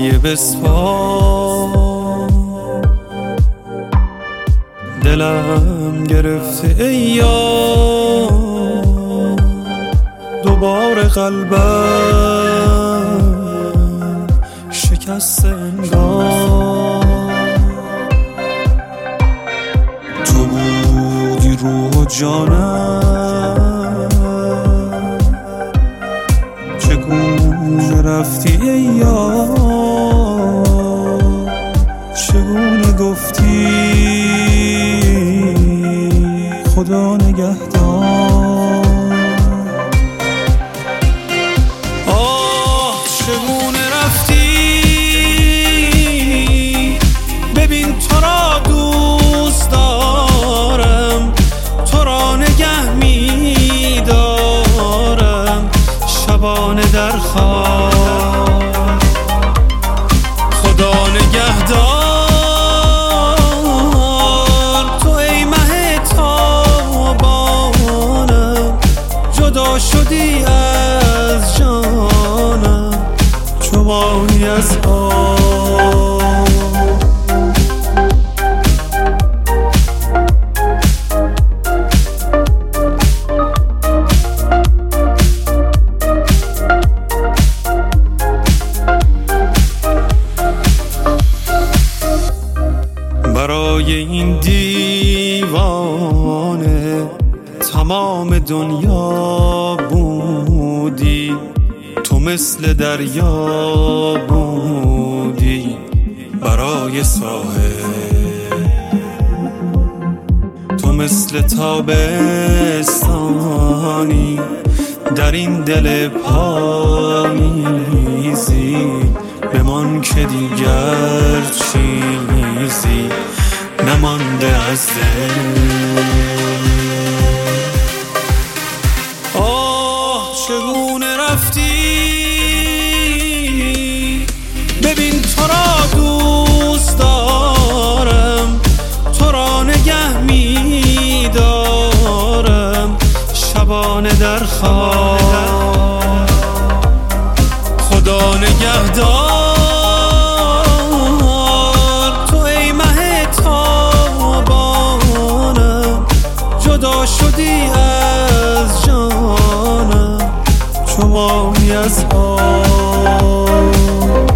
پایه بسپار، دلم گرفته ای یار، دوباره قلبم شکست انگار. تو بودی روح و جانم، چگونه رفتی ای یار، چگونه گفتی خدا نگهدار. آه چگونه رفتی، ببین تو را دوست دارم، تو را نگه می دارم شبانه در خواب. خدا نگهدار، تو ای مه تابانم، جدا شدی از جانم چو ماهی از آب. برای این دیوانه تمام دنیا بودی، تو مثل دریا بودی برای ساحل، تو مثل تابستانی در این دل پاییزی، بمان که دیگر چیزی نمانده از دل. آه چگونه رفتی، ببین تو را دوست دارم، تو را نگه می دارم شبانه در خواب. خدا نگهدار، تو ای مه تابانم، جدا شدی از جانم چو ماهی از آب.